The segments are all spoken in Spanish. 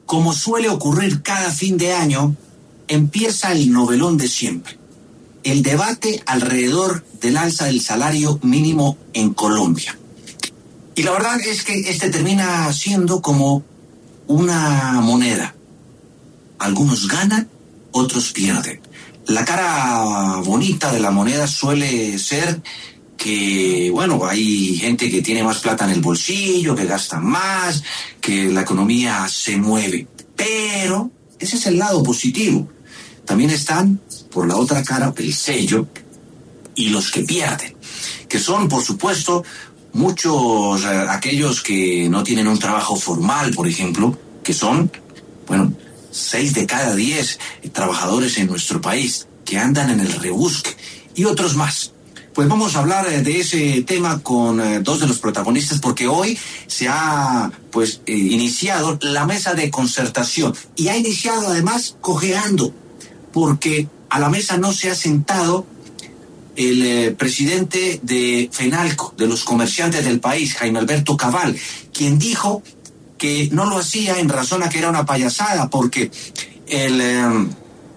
como suele ocurrir cada fin de año, empieza el novelón de siempre. El debate alrededor del alza del salario mínimo en Colombia. Y la verdad es que este termina siendo como una moneda. Algunos ganan, otros pierden. La cara bonita de la moneda suele ser que, bueno, hay gente que tiene más plata en el bolsillo, que gasta más, que la economía se mueve. Pero ese es el lado positivo. También están, por la otra cara, el sello y los que pierden, que son, por supuesto, muchos aquellos que no tienen un trabajo formal, por ejemplo, que son, bueno, 6 de cada 10 trabajadores en nuestro país que andan en el rebusque y otros más. Pues vamos a hablar de ese tema con dos de los protagonistas, porque hoy se ha iniciado la mesa de concertación y ha iniciado además cojeando, porque a la mesa no se ha sentado el presidente de FENALCO, de los comerciantes del país, Jaime Alberto Cabal, quien dijo que no lo hacía en razón a que era una payasada, porque el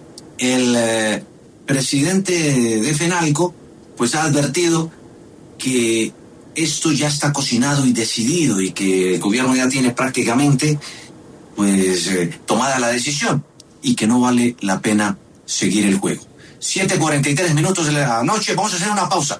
presidente de FENALCO pues ha advertido que esto ya está cocinado y decidido y que el gobierno ya tiene prácticamente tomada la decisión y que no vale la pena seguir el juego. 7:43 de la noche, vamos a hacer una pausa.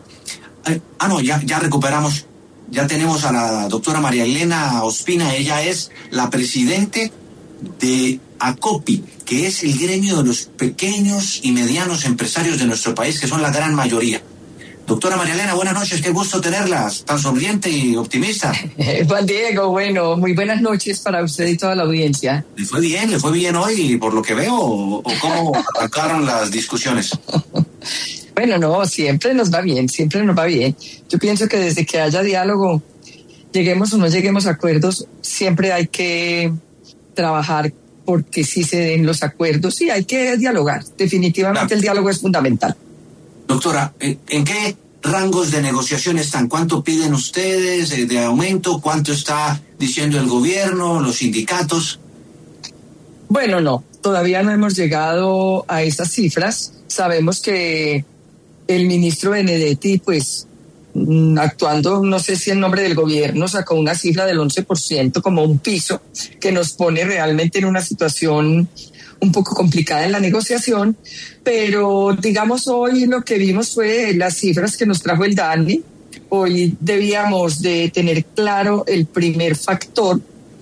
Ya recuperamos, ya tenemos a la doctora María Elena Ospina. Ella es la presidente de ACOPI, que es el gremio de los pequeños y medianos empresarios de nuestro país, que son la gran mayoría. Doctora María Elena, buenas noches, qué gusto tenerla, tan sonriente y optimista. Juan Diego, bueno, muy buenas noches para usted y toda la audiencia. ¿Le fue bien hoy, por lo que veo, o cómo arrancaron las discusiones? Bueno, no, siempre nos va bien. Yo pienso que desde que haya diálogo, lleguemos o no lleguemos a acuerdos, siempre hay que trabajar porque sí se den los acuerdos y hay que dialogar. Definitivamente el diálogo es fundamental. Doctora, ¿en qué rangos de negociación están? ¿Cuánto piden ustedes de aumento? ¿Cuánto está diciendo el gobierno, los sindicatos? Bueno, no, todavía no hemos llegado a esas cifras. Sabemos que el ministro Benedetti, actuando, no sé si en nombre del gobierno, sacó una cifra del 11% como un piso que nos pone realmente en una situación un poco complicada en la negociación, pero digamos hoy lo que vimos fue las cifras que nos trajo el DANE. Hoy debíamos de tener claro el primer factor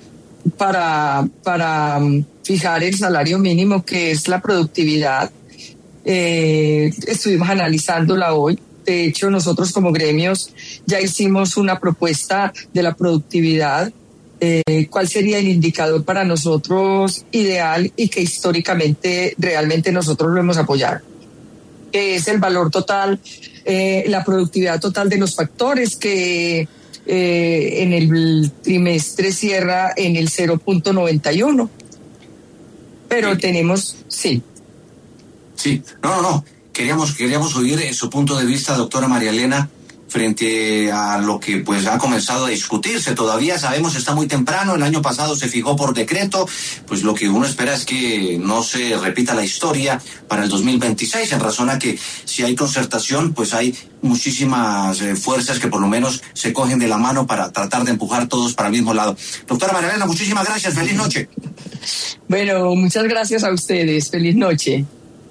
para fijar el salario mínimo, que es la productividad. Estuvimos analizándola hoy. De hecho, nosotros como gremios ya hicimos una propuesta de la productividad. ¿Cuál sería el indicador para nosotros ideal y que históricamente realmente nosotros lo hemos apoyado? Es el valor total, la productividad total de los factores que en el trimestre cierra en el 0.91. Pero tenemos, sí. Sí, no. Queríamos oír su punto de vista, doctora María Elena, frente a lo que ha comenzado a discutirse. Todavía sabemos, está muy temprano, el año pasado se fijó por decreto, pues lo que uno espera es que no se repita la historia para el 2026, en razón a que si hay concertación, pues hay muchísimas fuerzas que por lo menos se cogen de la mano para tratar de empujar todos para el mismo lado. Doctora María Elena, muchísimas gracias, feliz noche. Bueno, muchas gracias a ustedes, feliz noche.